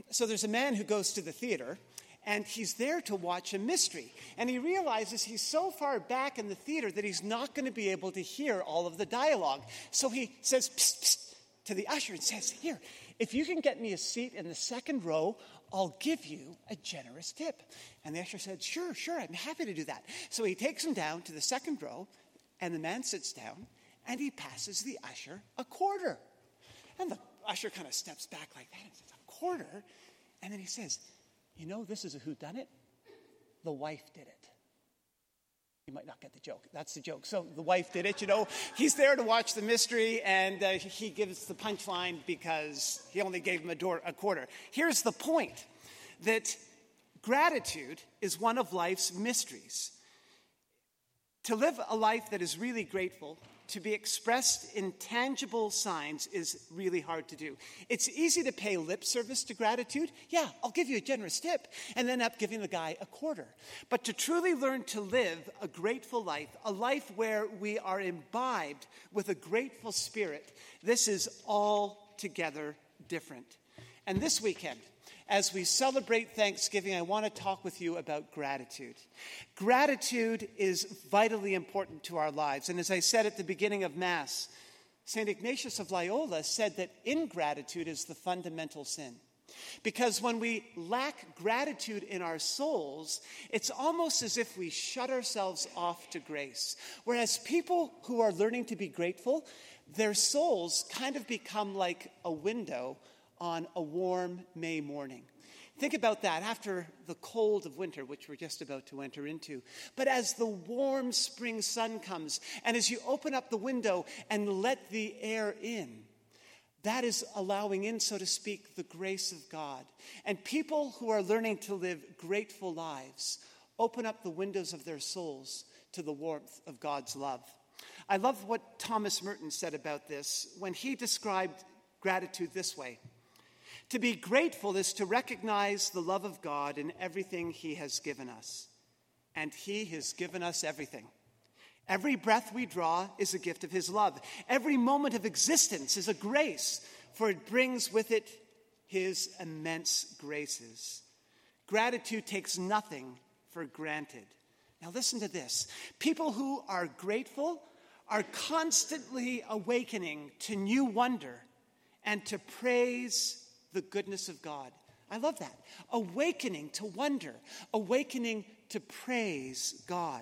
So there's a man who goes to the theater, and he's there to watch a mystery. And he realizes he's so far back in the theater that he's not going to be able to hear all of the dialogue. So he says, psst, psst, to the usher and says, here, if you can get me a seat in the second row, I'll give you a generous tip. And the usher said, sure, I'm happy to do that. So he takes him down to the second row, and the man sits down, and he passes the usher a quarter. And the usher kind of steps back like that and says, a quarter? And then he says, you know, this is a whodunit. The wife did it. You might not get the joke. That's the joke. So the wife did it, you know. He's there to watch the mystery, and he gives the punchline because he only gave him a quarter. Here's the point, that gratitude is one of life's mysteries. To live a life that is really grateful, to be expressed in tangible signs, is really hard to do. It's easy to pay lip service to gratitude. Yeah, I'll give you a generous tip, and then end up giving the guy a quarter. But to truly learn to live a grateful life, a life where we are imbibed with a grateful spirit, this is altogether different. And this weekend, as we celebrate Thanksgiving, I want to talk with you about gratitude. Gratitude is vitally important to our lives. And as I said at the beginning of Mass, St. Ignatius of Loyola said that ingratitude is the fundamental sin. Because when we lack gratitude in our souls, it's almost as if we shut ourselves off to grace. Whereas people who are learning to be grateful, their souls kind of become like a window on a warm May morning. Think about that after the cold of winter, which we're just about to enter into. But as the warm spring sun comes, and as you open up the window and let the air in, that is allowing in, so to speak, the grace of God. And people who are learning to live grateful lives open up the windows of their souls to the warmth of God's love. I love what Thomas Merton said about this when he described gratitude this way. To be grateful is to recognize the love of God in everything he has given us. And he has given us everything. Every breath we draw is a gift of his love. Every moment of existence is a grace, for it brings with it his immense graces. Gratitude takes nothing for granted. Now listen to this. People who are grateful are constantly awakening to new wonder and to praise the goodness of God. I love that. Awakening to wonder, awakening to praise God.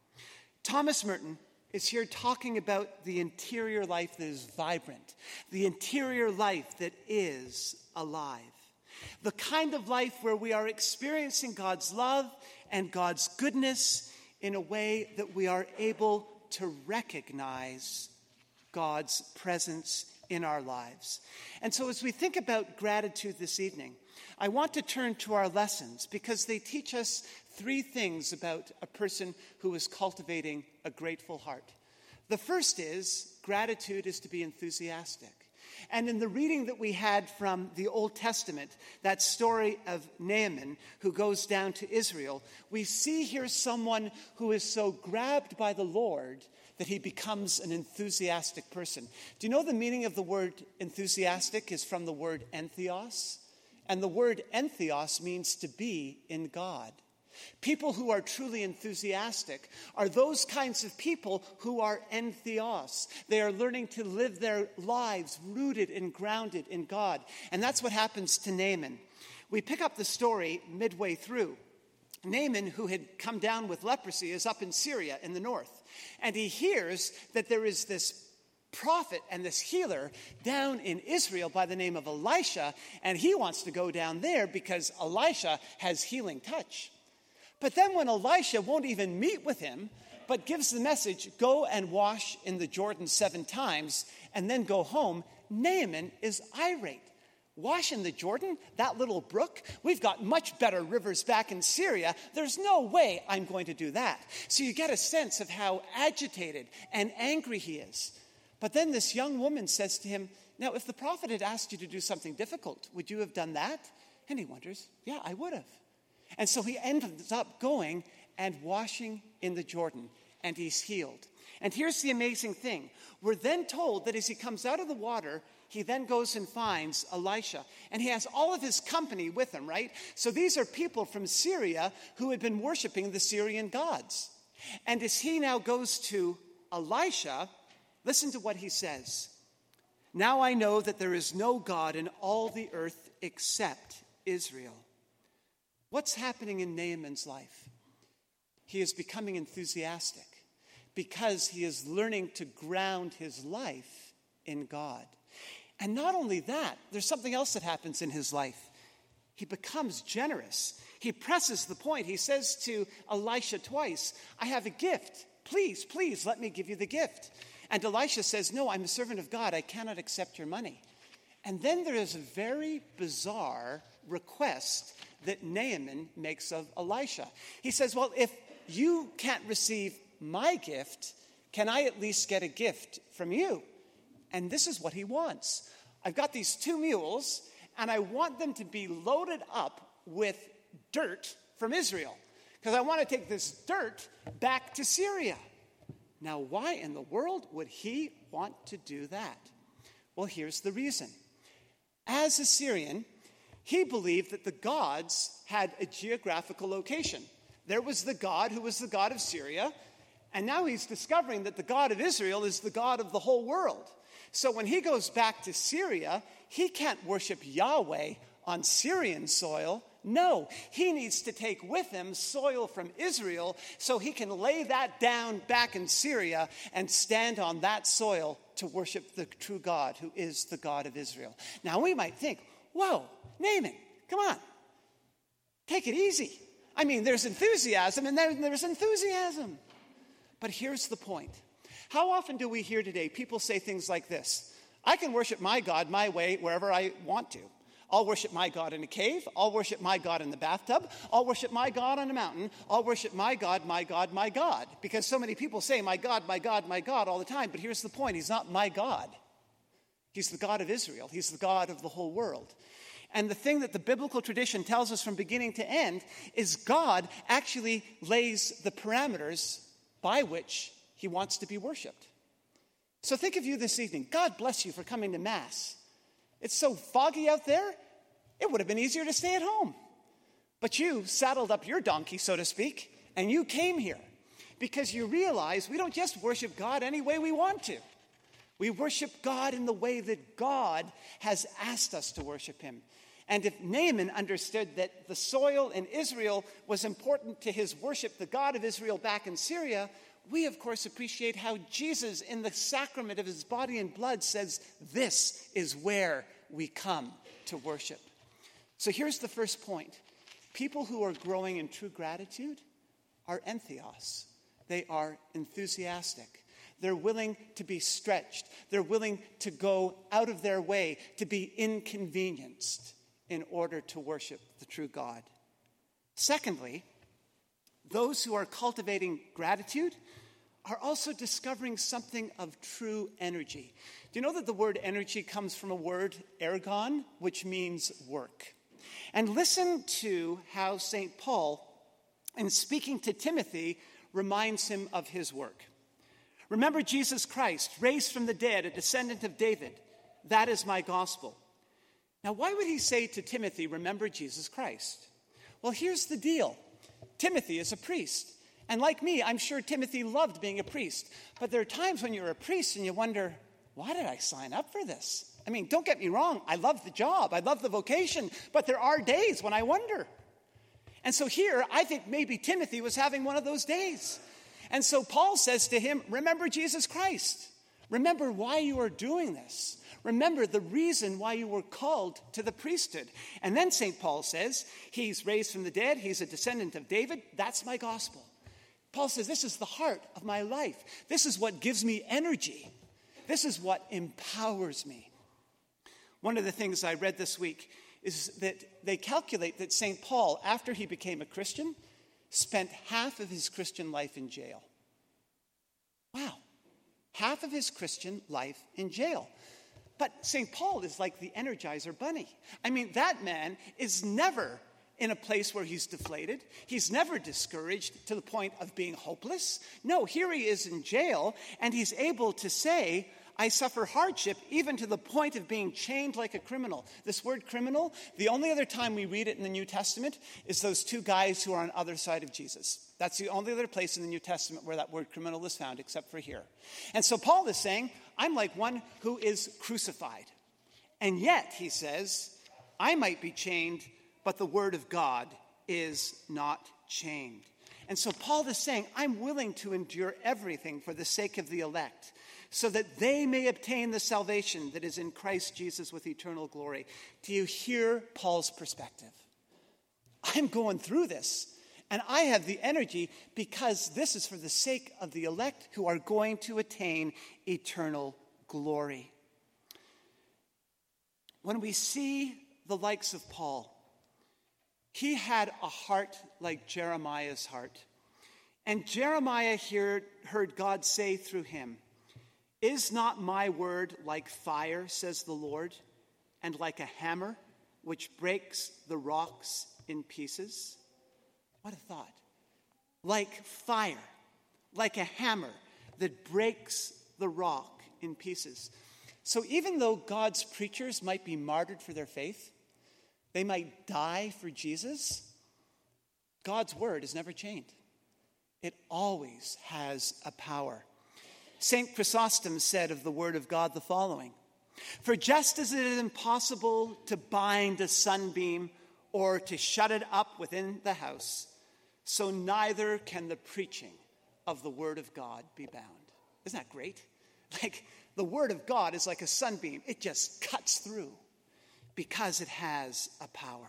Thomas Merton is here talking about the interior life that is vibrant, the interior life that is alive, the kind of life where we are experiencing God's love and God's goodness in a way that we are able to recognize God's presence in our lives. And so as we think about gratitude this evening, I want to turn to our lessons because they teach us three things about a person who is cultivating a grateful heart. The first is gratitude is to be enthusiastic. And in the reading that we had from the Old Testament, that story of Naaman who goes down to Israel, we see here someone who is so grabbed by the Lord that he becomes an enthusiastic person. Do you know the meaning of the word enthusiastic is from the word entheos? And the word entheos means to be in God. People who are truly enthusiastic are those kinds of people who are entheos. They are learning to live their lives rooted and grounded in God. And that's what happens to Naaman. We pick up the story midway through. Naaman, who had come down with leprosy, is up in Syria in the north. And he hears that there is this prophet and this healer down in Israel by the name of Elisha, and he wants to go down there because Elisha has healing touch. But then when Elisha won't even meet with him, but gives the message, go and wash in the Jordan 7 times, and then go home, Naaman is irate. Wash in the Jordan, that little brook? We've got much better rivers back in Syria. There's no way I'm going to do that. So you get a sense of how agitated and angry he is. But then this young woman says to him, now, if the prophet had asked you to do something difficult, would you have done that? And he wonders, yeah, I would have. And so he ends up going and washing in the Jordan, and he's healed. And here's the amazing thing. We're then told that as he comes out of the water, he then goes and finds Elisha. And he has all of his company with him, right? So these are people from Syria who had been worshiping the Syrian gods. And as he now goes to Elisha, listen to what he says. Now I know that there is no God in all the earth except Israel. What's happening in Naaman's life? He is becoming enthusiastic because he is learning to ground his life in God. And not only that, there's something else that happens in his life. He becomes generous. He presses the point. He says to Elisha twice, I have a gift. Please, please, let me give you the gift. And Elisha says, no, I'm a servant of God. I cannot accept your money. And then there is a very bizarre request that Naaman makes of Elisha. He says, well, if you can't receive my gift, can I at least get a gift from you? And this is what he wants. I've got these 2 mules, and I want them to be loaded up with dirt from Israel, because I want to take this dirt back to Syria. Now, why in the world would he want to do that? Well, here's the reason. As a Syrian, he believed that the gods had a geographical location. There was the God who was the God of Syria, and now he's discovering that the God of Israel is the God of the whole world. So when he goes back to Syria, he can't worship Yahweh on Syrian soil. No, he needs to take with him soil from Israel so he can lay that down back in Syria and stand on that soil to worship the true God who is the God of Israel. Now we might think, whoa, Naaman, come on, take it easy. I mean, there's enthusiasm and then there's enthusiasm. But here's the point. How often do we hear today people say things like this? I can worship my God my way wherever I want to. I'll worship my God in a cave. I'll worship my God in the bathtub. I'll worship my God on a mountain. I'll worship my God, my God, my God. Because so many people say, my God, my God, my God all the time. But here's the point. He's not my God. He's the God of Israel. He's the God of the whole world. And the thing that the biblical tradition tells us from beginning to end is God actually lays the parameters by which he wants to be worshipped. So think of you this evening. God bless you for coming to Mass. It's so foggy out there, it would have been easier to stay at home. But you saddled up your donkey, so to speak, and you came here because you realize we don't just worship God any way we want to. We worship God in the way that God has asked us to worship him. And if Naaman understood that the soil in Israel was important to his worship, the God of Israel back in Syria, we, of course, appreciate how Jesus, in the sacrament of his body and blood, says this is where we come to worship. So here's the first point. People who are growing in true gratitude are entheos. They are enthusiastic. They're willing to be stretched. They're willing to go out of their way, to be inconvenienced in order to worship the true God. Secondly, those who are cultivating gratitude are also discovering something of true energy. Do you know that the word energy comes from a word, ergon, which means work? And listen to how St. Paul, in speaking to Timothy, reminds him of his work. Remember Jesus Christ, raised from the dead, a descendant of David. That is my gospel. Now, why would he say to Timothy, remember Jesus Christ? Well, here's the deal. Timothy is a priest. And like me, I'm sure Timothy loved being a priest. But there are times when you're a priest and you wonder, why did I sign up for this? I mean, don't get me wrong. I love the job. I love the vocation. But there are days when I wonder. And so here, I think maybe Timothy was having one of those days. And so Paul says to him, remember Jesus Christ. Remember why you are doing this. Remember the reason why you were called to the priesthood. And then St. Paul says, he's raised from the dead. He's a descendant of David. That's my gospel. Paul says, this is the heart of my life. This is what gives me energy. This is what empowers me. One of the things I read this week is that they calculate that St. Paul, after he became a Christian, spent half of his Christian life in jail. Wow. Half of his Christian life in jail. But St. Paul is like the Energizer Bunny. I mean, that man is never in a place where he's deflated. He's never discouraged to the point of being hopeless. No, here he is in jail, and he's able to say, I suffer hardship even to the point of being chained like a criminal. This word criminal, the only other time we read it in the New Testament is those two guys who are on the other side of Jesus. That's the only other place in the New Testament where that word criminal is found, except for here. And so Paul is saying, I'm like one who is crucified. And yet, he says, I might be chained, but the word of God is not chained. And so Paul is saying, I'm willing to endure everything for the sake of the elect, so that they may obtain the salvation that is in Christ Jesus with eternal glory. Do you hear Paul's perspective? I'm going through this, and I have the energy because this is for the sake of the elect who are going to attain eternal glory. When we see the likes of Paul, he had a heart like Jeremiah's heart. And Jeremiah heard God say through him, "Is not my word like fire, says the Lord, and like a hammer which breaks the rocks in pieces?" What a thought. Like fire, like a hammer that breaks the rock in pieces. So even though God's preachers might be martyred for their faith, they might die for Jesus, God's word is never chained. It always has a power. St. Chrysostom said of the word of God the following: "For just as it is impossible to bind a sunbeam or to shut it up within the house, so neither can the preaching of the word of God be bound." Isn't that great? Like, the word of God is like a sunbeam. It just cuts through because it has a power.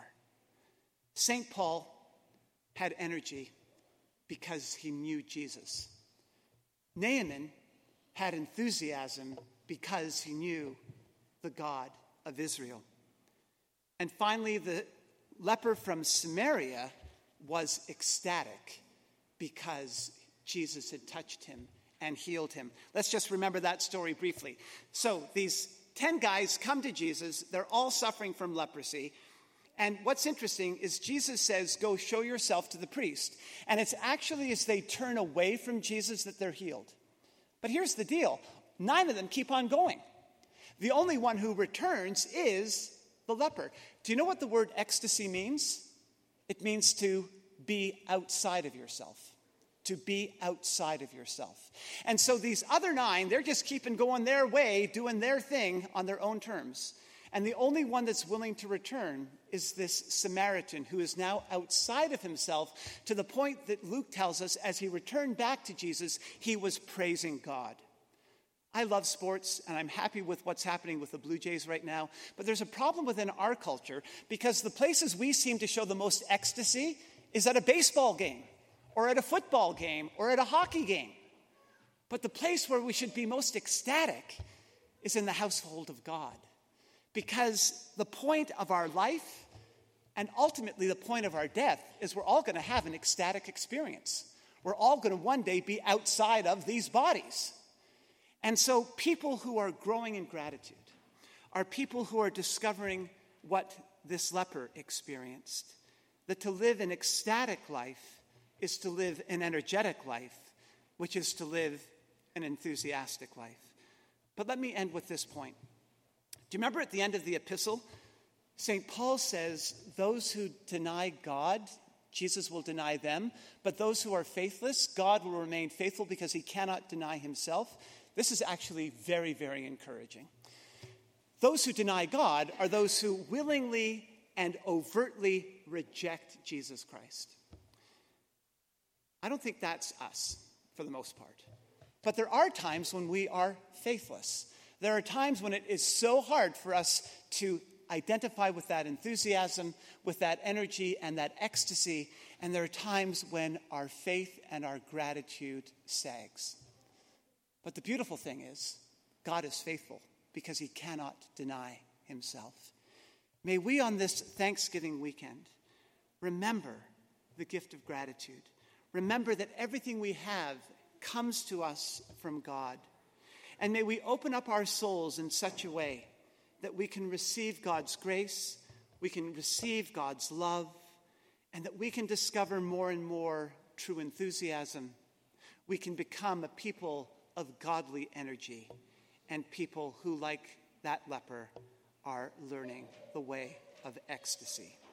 St. Paul had energy because he knew Jesus. Naaman had enthusiasm because he knew the God of Israel. And finally, the leper from Samaria was ecstatic because Jesus had touched him and healed him. Let's just remember that story briefly. So these 10 guys come to Jesus. They're all suffering from leprosy. And what's interesting is Jesus says, "Go show yourself to the priest." And it's actually as they turn away from Jesus that they're healed. But here's the deal. 9 of them keep on going. The only one who returns is the leper. Do you know what the word ecstasy means? It means to be outside of yourself. To be outside of yourself. And so these other 9, they're just keeping going their way, doing their thing on their own terms. And the only one that's willing to return is this Samaritan who is now outside of himself, to the point that Luke tells us as he returned back to Jesus, he was praising God. I love sports, and I'm happy with what's happening with the Blue Jays right now. But there's a problem within our culture because the places we seem to show the most ecstasy is at a baseball game, or at a football game, or at a hockey game. But the place where we should be most ecstatic is in the household of God. Because the point of our life, and ultimately the point of our death, is we're all going to have an ecstatic experience. We're all going to one day be outside of these bodies. And so people who are growing in gratitude are people who are discovering what this leper experienced. That to live an ecstatic life is to live an energetic life, which is to live an enthusiastic life. But let me end with this point. Do you remember at the end of the epistle, St. Paul says, those who deny God, Jesus will deny them, but those who are faithless, God will remain faithful because he cannot deny himself. This is actually very, very encouraging. Those who deny God are those who willingly and overtly reject Jesus Christ. I don't think that's us, for the most part. But there are times when we are faithless. There are times when it is so hard for us to identify with that enthusiasm, with that energy and that ecstasy. And there are times when our faith and our gratitude sags. But the beautiful thing is, God is faithful because he cannot deny himself. May we on this Thanksgiving weekend remember the gift of gratitude. Remember that everything we have comes to us from God. And may we open up our souls in such a way that we can receive God's grace, we can receive God's love, and that we can discover more and more true enthusiasm. We can become a people of godly energy. and people who, like that leper, are learning the way of ecstasy.